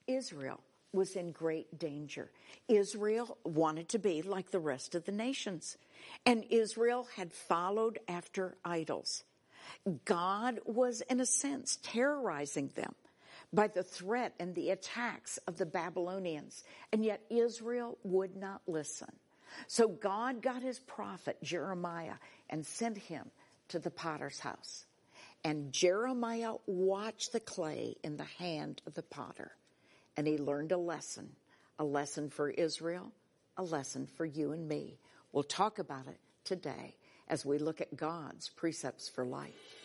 Israel was in great danger. Israel wanted to be like the rest of the nations, and Israel had followed after idols. God was, in a sense, terrorizing them by the threat and the attacks of the Babylonians, and yet Israel would not listen. So God got his prophet Jeremiah and sent him to the potter's house. And Jeremiah watched the clay in the hand of the potter, and he learned a lesson for Israel, a lesson for you and me. We'll talk about it today as we look at God's precepts for life.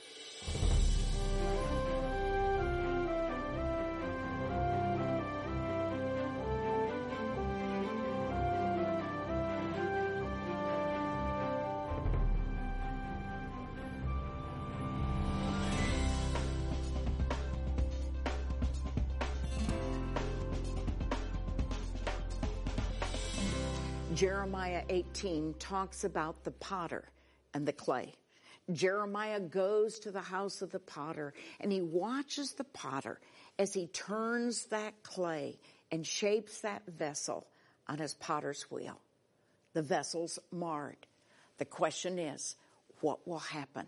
Jeremiah 18 talks about the potter and the clay. Jeremiah goes to the house of the potter and he watches the potter as he turns that clay and shapes that vessel on his potter's wheel. The vessel's marred. The question is, what will happen?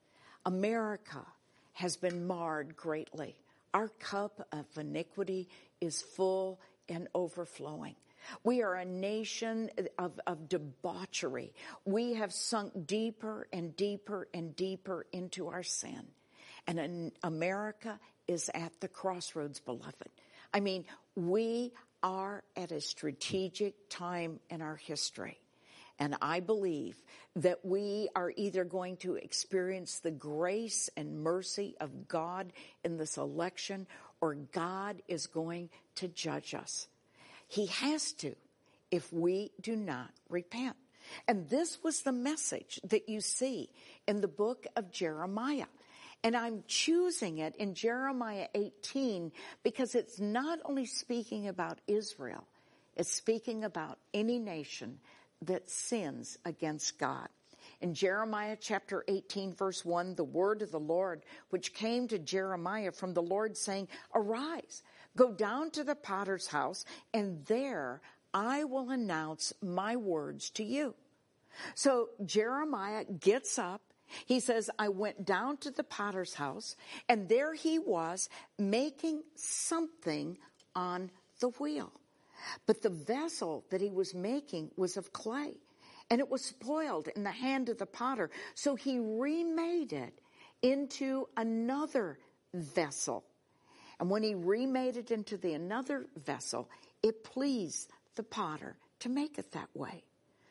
America has been marred greatly. Our cup of iniquity is full and overflowing. We are a nation of debauchery. We have sunk deeper and deeper and deeper into our sin. And America is at the crossroads, beloved. I mean, we are at a strategic time in our history. And I believe that we are either going to experience the grace and mercy of God in this election, or God is going to judge us. He has to, if we do not repent. And this was the message that you see in the book of Jeremiah. And I'm choosing it in Jeremiah 18 because it's not only speaking about Israel, it's speaking about any nation that sins against God. In Jeremiah chapter 18, verse 1, the word of the Lord, which came to Jeremiah from the Lord, saying, "Arise, go down to the potter's house, and there I will announce my words to you." So Jeremiah gets up. He says, I went down to the potter's house, and there he was making something on the wheel. But the vessel that he was making was of clay, and it was spoiled in the hand of the potter. So he remade it into another vessel. And when he remade it into another vessel, it pleased the potter to make it that way.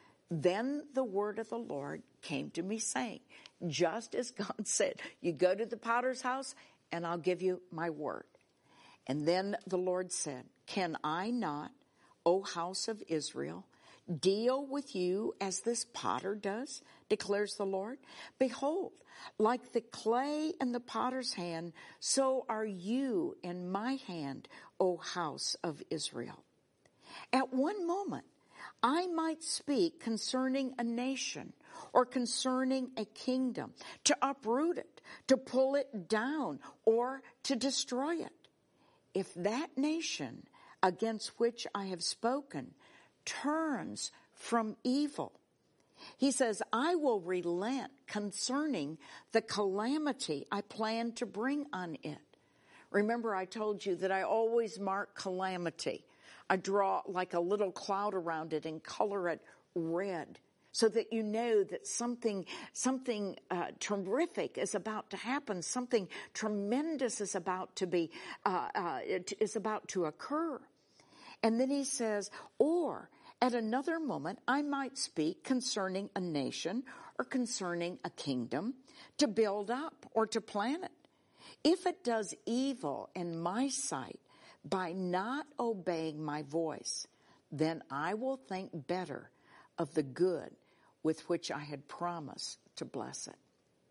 Then the word of the Lord came to me, saying, just as God said, you go to the potter's house and I'll give you my word. And then the Lord said, can I not, O house of Israel, deal with you as this potter does, declares the Lord? Behold, like the clay in the potter's hand, so are you in my hand, O house of Israel. At one moment, I might speak concerning a nation or concerning a kingdom, to uproot it, to pull it down, or to destroy it. If that nation against which I have spoken turns from evil, he says, I will relent concerning the calamity I plan to bring on it. Remember, I told you that I always mark calamity. I draw like a little cloud around it and color it red so that you know that something terrific is about to happen. Something tremendous is about to be, is about to occur. And then he says, or at another moment, I might speak concerning a nation or concerning a kingdom to build up or to plan it. If it does evil in my sight by not obeying my voice, then I will think better of the good with which I had promised to bless it.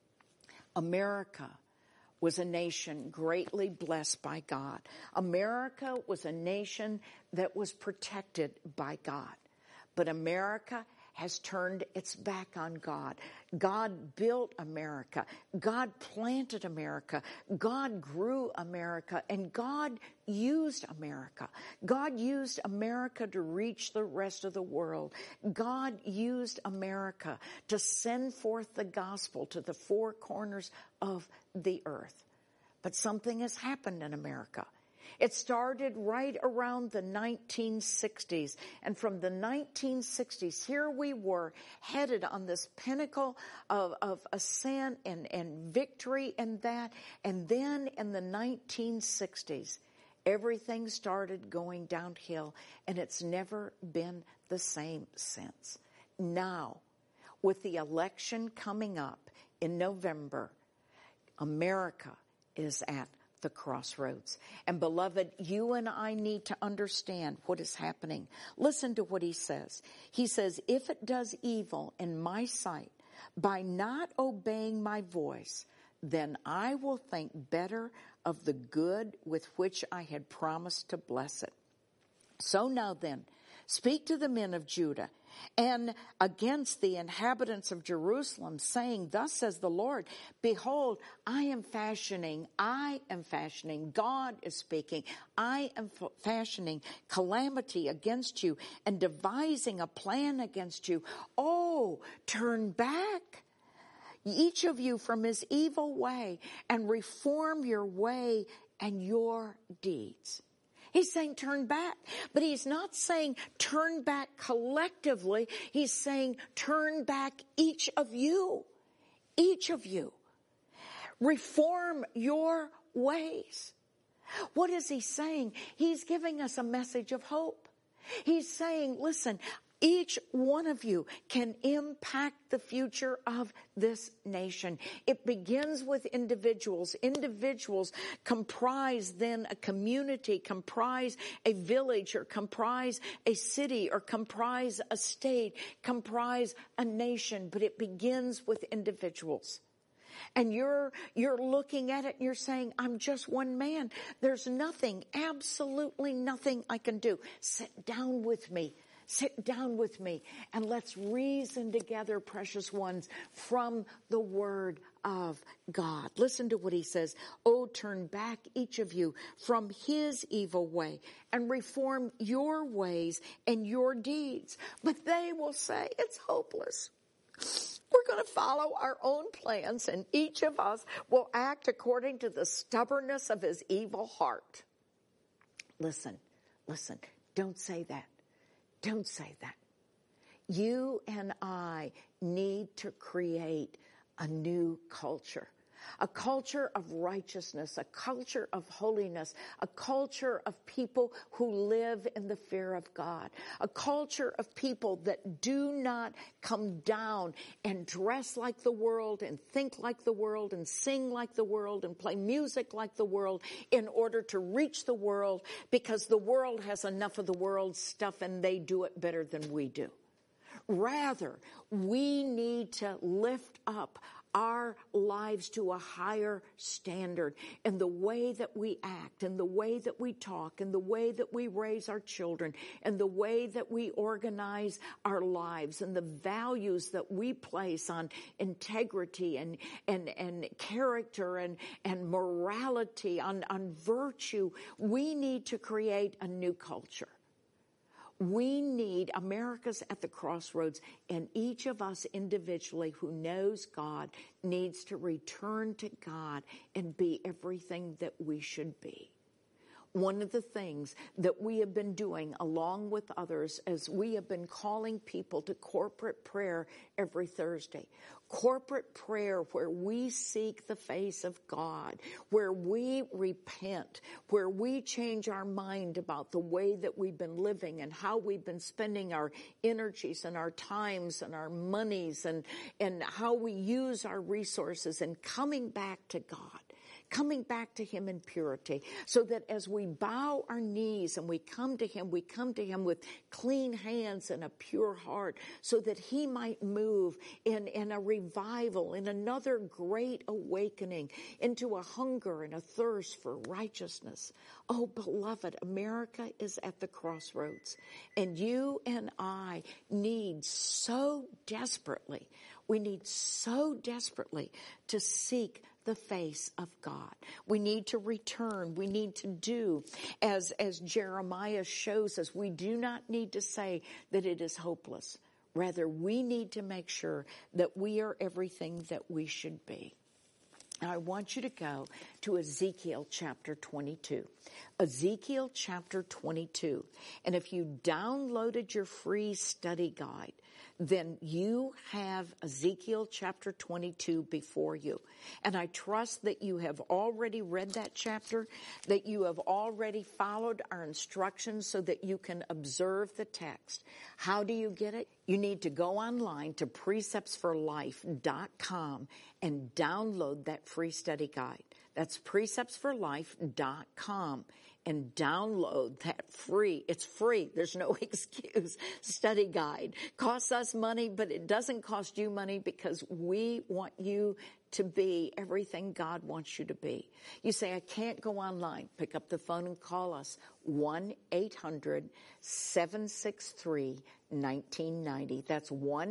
America was a nation greatly blessed by God. America was a nation that was protected by God. But America has turned its back on God. God built America. God planted America. God grew America. And God used America. God used America to reach the rest of the world. God used America to send forth the gospel to the four corners of the earth. But something has happened in America. It started right around the 1960s. And from the 1960s, here we were headed on this pinnacle of ascent and victory and that. And then in the 1960s, everything started going downhill, and it's never been the same since. Now, with the election coming up in November, America is at the crossroads. And beloved, you and I need to understand what is happening. Listen to what he says. He says, if it does evil in my sight by not obeying my voice, then I will think better of the good with which I had promised to bless it. So now then, speak to the men of Judah and against the inhabitants of Jerusalem, saying, thus says the Lord, behold, I am fashioning, God is speaking, I am fashioning calamity against you and devising a plan against you. Oh, turn back, each of you, from his evil way, and reform your way and your deeds. He's saying turn back, but he's not saying turn back collectively. He's saying turn back each of you. Each of you. Reform your ways. What is he saying? He's giving us a message of hope. He's saying, listen, each one of you can impact the future of this nation. It begins with individuals. Individuals comprise then a community, comprise a village, or comprise a city, or comprise a state, comprise a nation. But it begins with individuals. And you're looking at it and you're saying, I'm just one man. There's nothing, absolutely nothing I can do. Sit down with me. Sit down with me and let's reason together, precious ones, from the Word of God. Listen to what he says. Oh, turn back, each of you, from his evil way and reform your ways and your deeds. But they will say, it's hopeless. We're going to follow our own plans, and each of us will act according to the stubbornness of his evil heart. Listen, don't say that. Don't say that. You and I need to create a new culture. A culture of righteousness, a culture of holiness, a culture of people who live in the fear of God, a culture of people that do not come down and dress like the world and think like the world and sing like the world and play music like the world in order to reach the world, because the world has enough of the world's stuff and they do it better than we do. Rather, we need to lift up our lives to a higher standard in the way that we act, in the way that we talk, in the way that we raise our children, in the way that we organize our lives, and the values that we place on integrity and character and morality, on virtue. We need to create a new culture. America's at the crossroads, and each of us individually who knows God needs to return to God and be everything that we should be. One of the things that we have been doing along with others is we have been calling people to corporate prayer every Thursday. Corporate prayer where we seek the face of God, where we repent, where we change our mind about the way that we've been living and how we've been spending our energies and our times and our monies and how we use our resources, and coming back to God. coming back to Him in purity, so that as we bow our knees and we come to Him with clean hands and a pure heart, so that He might move in a revival, in another great awakening, into a hunger and a thirst for righteousness. Oh, beloved, America is at the crossroads, and you and I need so desperately, to seek the face of God. We need to return. We need to do, as Jeremiah shows us, we do not need to say that it is hopeless. Rather, we need to make sure that we are everything that we should be. Now, I want you to go to Ezekiel chapter 22. Ezekiel chapter 22. And if you downloaded your free study guide, then you have Ezekiel chapter 22 before you. And I trust that you have already read that chapter, that you have already followed our instructions so that you can observe the text. How do you get it? You need to go online to preceptsforlife.com and download that free study guide. That's preceptsforlife.com. And download that free. It's free. There's no excuse. Study guide. Costs us money, but it doesn't cost you money, because we want you to be everything God wants you to be. You say, I can't go online. Pick up the phone and call us. 1-800-763-1990. That's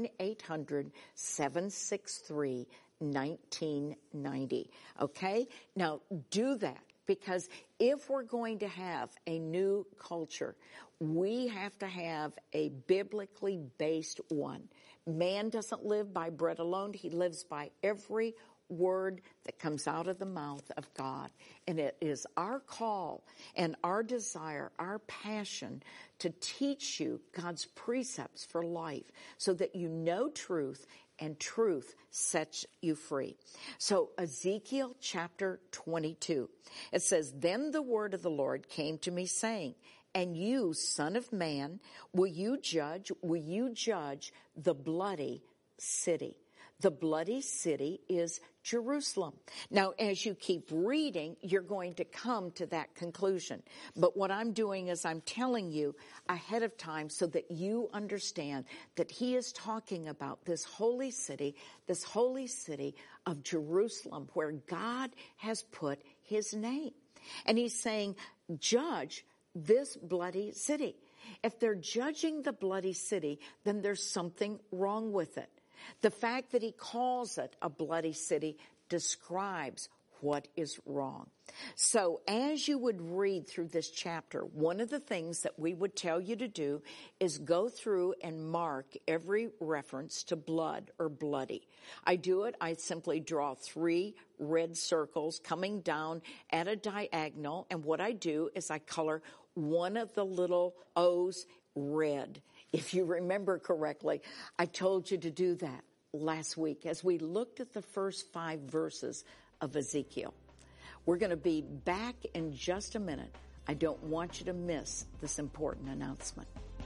1-800-763-1990. Okay? Now, do that. Because if we're going to have a new culture, we have to have a biblically based one. Man doesn't live by bread alone. He lives by every word that comes out of the mouth of God. And it is our call and our desire, our passion, to teach you God's precepts for life, so that you know truth, and truth sets you free. So Ezekiel chapter 22, it says, Then the word of the Lord came to me, saying, And you, son of man, will you judge the bloody city? The bloody city is Jerusalem. Now, as you keep reading, you're going to come to that conclusion. But what I'm doing is I'm telling you ahead of time so that you understand that he is talking about this holy city of Jerusalem, where God has put his name. And he's saying, judge this bloody city. If they're judging the bloody city, then there's something wrong with it. The fact that he calls it a bloody city describes what is wrong. So as you would read through this chapter, one of the things that we would tell you to do is go through and mark every reference to blood or bloody. I do it. I simply draw 3 red circles coming down at a diagonal. And what I do is I color one of the little O's red. If you remember correctly, I told you to do that last week as we looked at the first 5 verses of Ezekiel. We're going to be back in just a minute. I don't want you to miss this important announcement.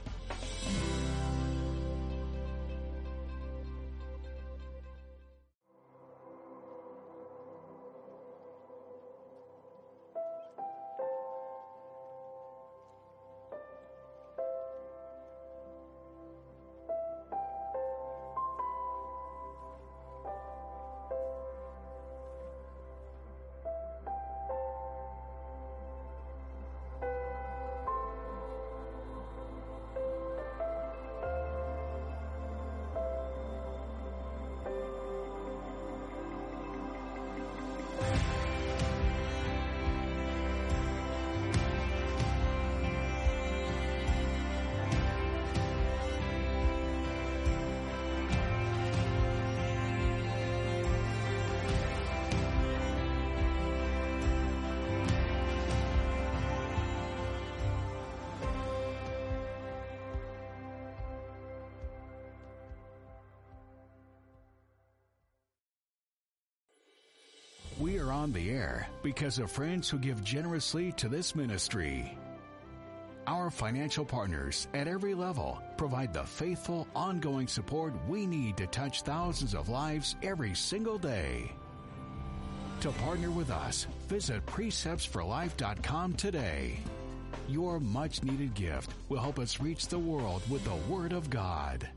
We are on the air because of friends who give generously to this ministry. Our financial partners at every level provide the faithful, ongoing support we need to touch thousands of lives every single day. To partner with us, visit preceptsforlife.com today. Your much-needed gift will help us reach the world with the Word of God.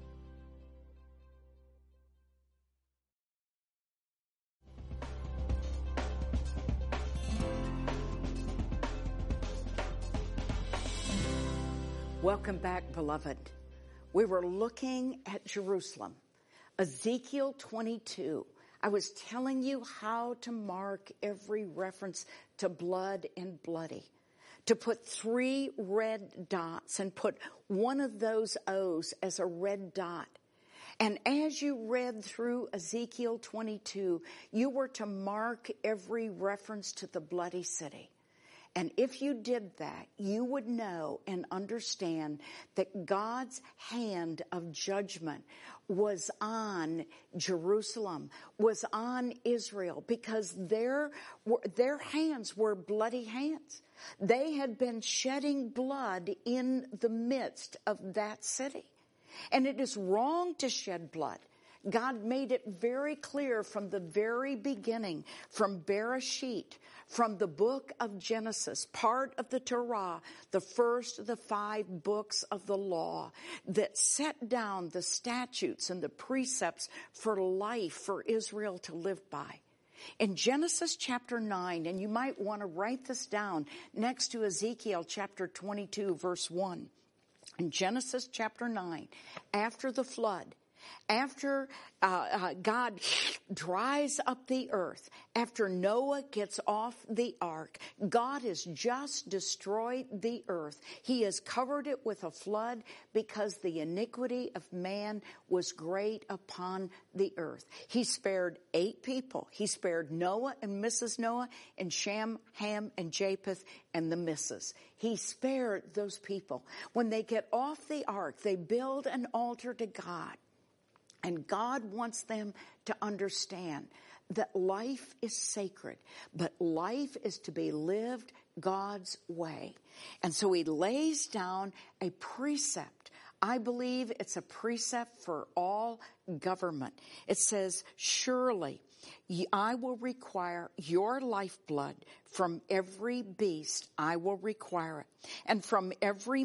Welcome back, beloved. We were looking at Jerusalem, Ezekiel 22. I was telling you how to mark every reference to blood and bloody, to put 3 red dots and put one of those O's as a red dot. And as you read through Ezekiel 22, you were to mark every reference to the bloody city. And if you did that, you would know and understand that God's hand of judgment was on Jerusalem, was on Israel, because their hands were bloody hands. They had been shedding blood in the midst of that city. And it is wrong to shed blood. God made it very clear from the very beginning, from Bereshit, from the book of Genesis, part of the Torah, the first of the 5 books of the law, that set down the statutes and the precepts for life for Israel to live by. In Genesis chapter 9, and you might want to write this down next to Ezekiel chapter 22, verse 1. In Genesis chapter 9, after the flood, after God dries up the earth, after Noah gets off the ark, God has just destroyed the earth. He has covered it with a flood because the iniquity of man was great upon the earth. He spared 8 people. He spared Noah and Mrs. Noah and Shem, Ham, and Japheth and the missus. He spared those people. When they get off the ark, they build an altar to God. And God wants them to understand that life is sacred, but life is to be lived God's way. And so he lays down a precept. I believe it's a precept for all government. It says, surely I will require your lifeblood from every beast. I will require it. And from every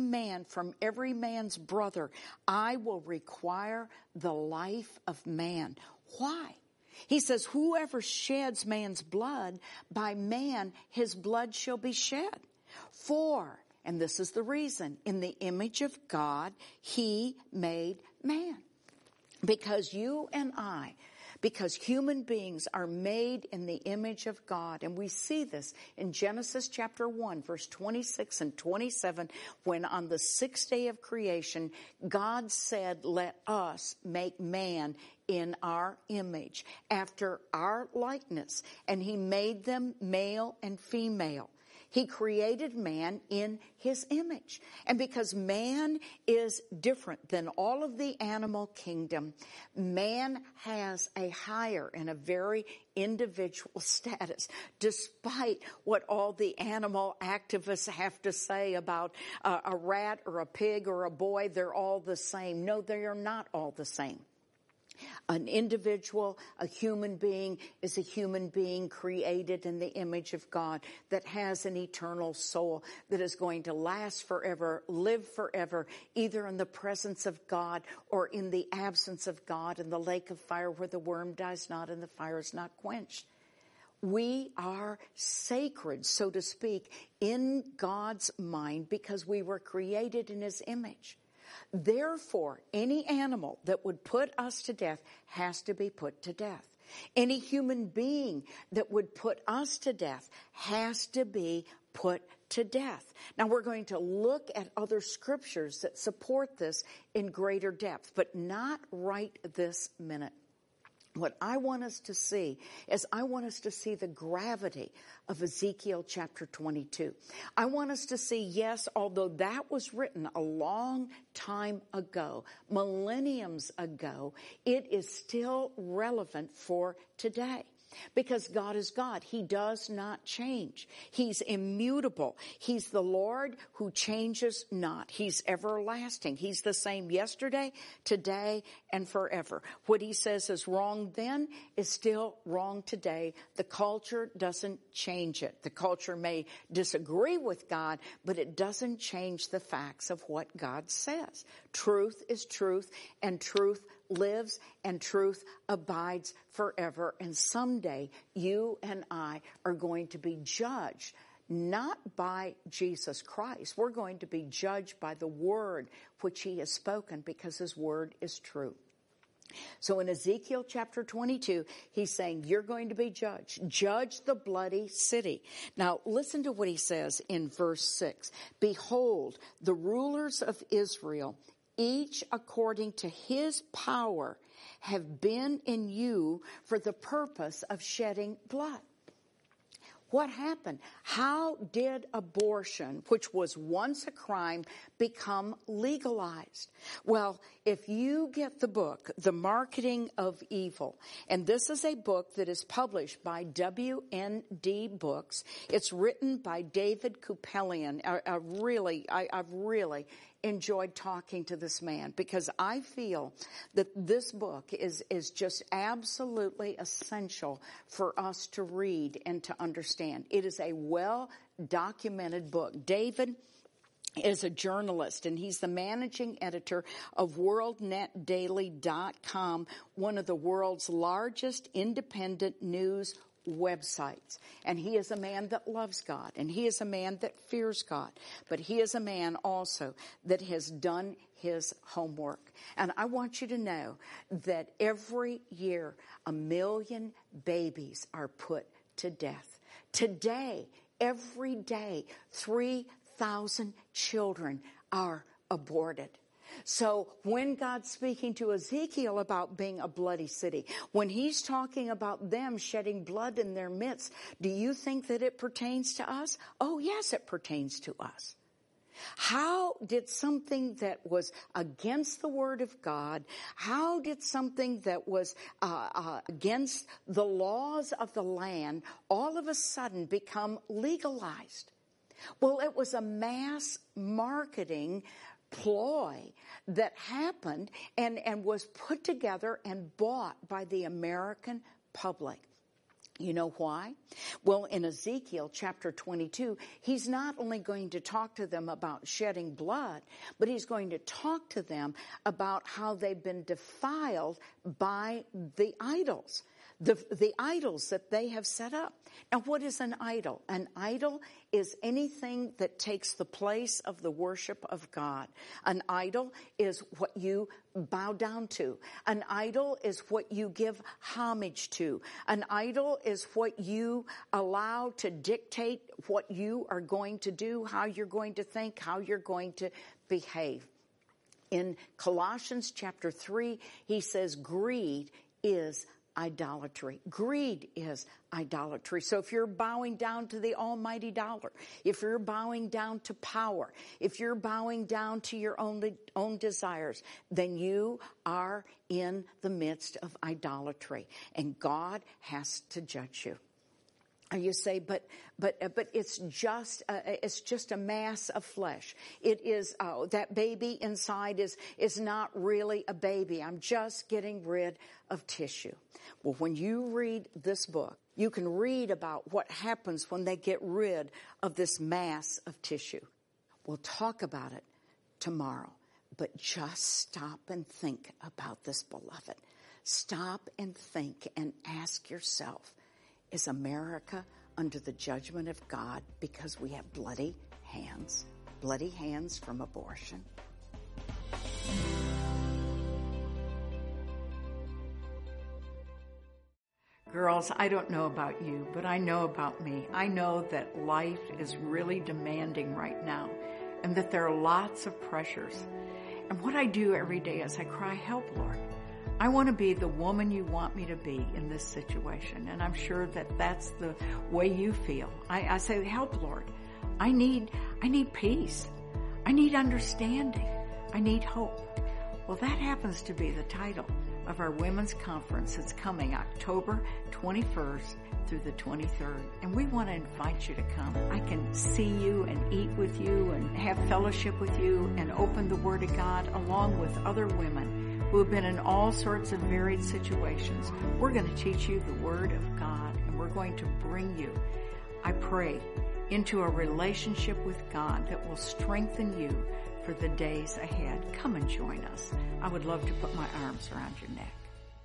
man's brother, I will require the life of man. Why? He says, whoever sheds man's blood, by man his blood shall be shed. For, and this is the reason, in the image of God, he made man. Because you and I, because human beings are made in the image of God. And we see this in Genesis chapter 1, verse 26 and 27, when on the 6th day of creation, God said, let us make man in our image, after our likeness. And he made them male and female. He created man in his image. And because man is different than all of the animal kingdom, man has a higher and a very individual status, despite what all the animal activists have to say about a rat or a pig or a boy. They're all the same. No, they are not all the same. An individual, a human being, is a human being created in the image of God that has an eternal soul that is going to last forever, live forever, either in the presence of God or in the absence of God, in the lake of fire where the worm dies not and the fire is not quenched. We are sacred, so to speak, in God's mind because we were created in his image. Therefore, any animal that would put us to death has to be put to death. Any human being that would put us to death has to be put to death. Now, we're going to look at other scriptures that support this in greater depth, but not right this minute. What I want us to see is I want us to see the gravity of Ezekiel chapter 22. I want us to see, yes, although that was written a long time ago, millenniums ago, it is still relevant for today. Because God is God. He does not change. He's immutable. He's the Lord who changes not. He's everlasting. He's the same yesterday, today, and forever. What he says is wrong then is still wrong today. The culture doesn't change it. The culture may disagree with God, but it doesn't change the facts of what God says. Truth is truth, and truth lives, and truth abides forever. And someday you and I are going to be judged not by Jesus Christ. We're going to be judged by the word which he has spoken, because his word is true. So in Ezekiel chapter 22, he's saying, you're going to be judged. Judge the bloody city. Now, listen to what he says in verse 6. Behold, the rulers of Israel, each according to his power, have been in you for the purpose of shedding blood. What happened? How did abortion, which was once a crime, become legalized? Well, if you get the book, The Marketing of Evil, and this is a book that is published by WND Books. It's written by David Kupelian. I've really enjoyed talking to this man, because I feel that this book is just absolutely essential for us to read and to understand. It is a well-documented book. David is a journalist, and he's the managing editor of WorldNetDaily.com, one of the world's largest independent news websites. And he is a man that loves God, and he is a man that fears God, but he is a man also that has done his homework. And I want you to know that every year 1 million babies are put to death. Today, every day, 3,000 children are aborted. So when God's speaking to Ezekiel about being a bloody city, when he's talking about them shedding blood in their midst, do you think that it pertains to us? Oh, yes, it pertains to us. How did something that was against the word of God, how did something that was against the laws of the land all of a sudden become legalized? Well, it was a mass marketing ploy that happened and was put together and bought by the American public. You know why? Well, in Ezekiel chapter 22, he's not only going to talk to them about shedding blood, but he's going to talk to them about how they've been defiled by the idols. The idols that they have set up. And what is an idol? An idol is anything that takes the place of the worship of God. An idol is what you bow down to. An idol is what you give homage to. An idol is what you allow to dictate what you are going to do, how you're going to think, how you're going to behave. In Colossians chapter 3, he says greed is idolatry. Greed is idolatry. So if you're bowing down to the almighty dollar, if you're bowing down to power, if you're bowing down to your own desires, then you are in the midst of idolatry, and God has to judge you. And you say, but it's just a mass of flesh. It is that baby inside is not really a baby. I'm just getting rid of tissue. Well, when you read this book, you can read about what happens when they get rid of this mass of tissue. We'll talk about it tomorrow, but just stop and think about this, beloved. Stop and think and ask yourself, is America under the judgment of God because we have bloody hands from abortion? Girls, I don't know about you, but I know about me. I know that life is really demanding right now, and that there are lots of pressures. And what I do every day is I cry, help, Lord. I want to be the woman you want me to be in this situation. And I'm sure that that's the way you feel. I say, help, Lord. I need peace. I need understanding. I need hope. Well, that happens to be the title of our women's conference that's coming October 21st through the 23rd. And we want to invite you to come. I can see you and eat with you and have fellowship with you and open the Word of God along with other women who have been in all sorts of varied situations. We're going to teach you the Word of God, and we're going to bring you, I pray, into a relationship with God that will strengthen you for the days ahead. Come and join us. I would love to put my arms around your neck.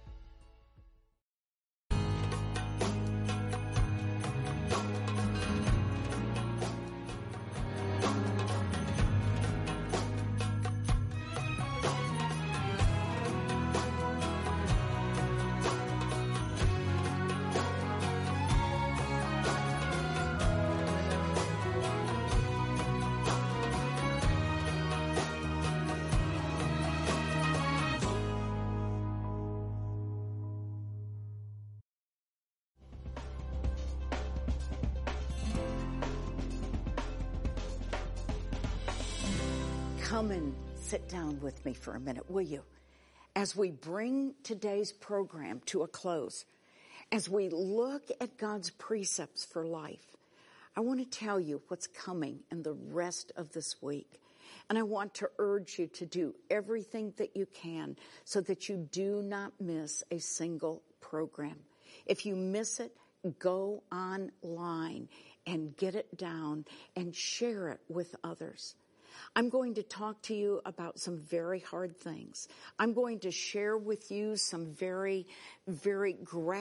Come and sit down with me for a minute, will you? As we bring today's program to a close, as we look at God's precepts for life, I want to tell you what's coming in the rest of this week. And I want to urge you to do everything that you can so that you do not miss a single program. If you miss it, go online and get it down and share it with others. I'm going to talk to you about some very hard things. I'm going to share with you some very, very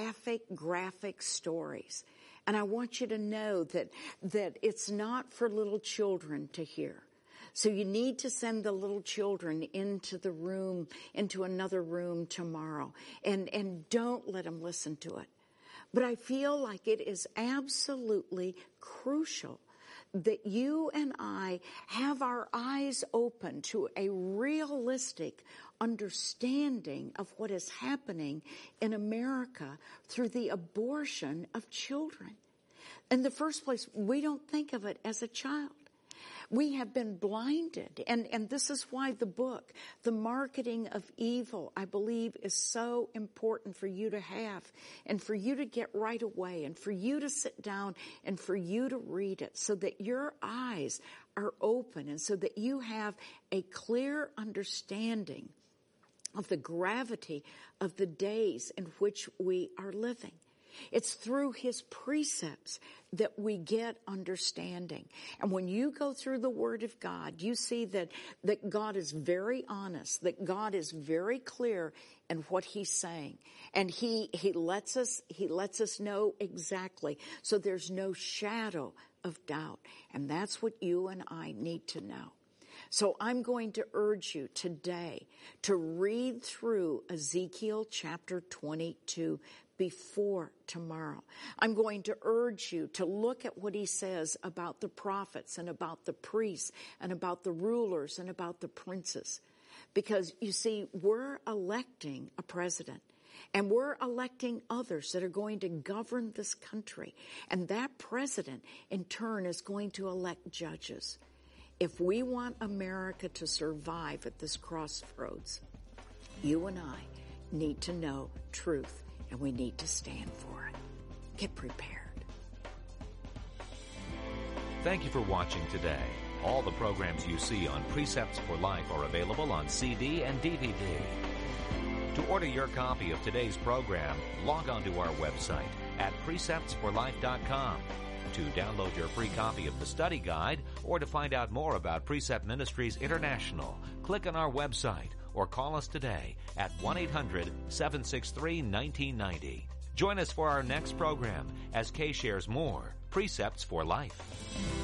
graphic stories. And I want you to know that it's not for little children to hear. So you need to send the little children into the room, into another room tomorrow. And don't let them listen to it. But I feel like it is absolutely crucial that you and I have our eyes open to a realistic understanding of what is happening in America through the abortion of children. In the first place, we don't think of it as a child. We have been blinded, and this is why the book, The Marketing of Evil, I believe is so important for you to have and for you to get right away and for you to sit down and for you to read it so that your eyes are open and so that you have a clear understanding of the gravity of the days in which we are living. It's through his precepts that we get understanding. And when you go through the Word of God, you see that God is very honest, that God is very clear in what he's saying. And he lets us know exactly. So there's no shadow of doubt. And that's what you and I need to know. So I'm going to urge you today to read through Ezekiel chapter 22 before tomorrow. I'm going to urge you to look at what he says about the prophets and about the priests and about the rulers and about the princes. Because, you see, we're electing a president. And we're electing others that are going to govern this country. And that president, in turn, is going to elect judges. If we want America to survive at this crossroads, you and I need to know truth, and we need to stand for it. Get prepared. Thank you for watching today. All the programs you see on Precepts for Life are available on CD and DVD. To order your copy of today's program, log on to our website at preceptsforlife.com. To download your free copy of the study guide or to find out more about Precept Ministries International, click on our website or call us today at 1-800-763-1990. Join us for our next program as Kay shares more Precepts for Life.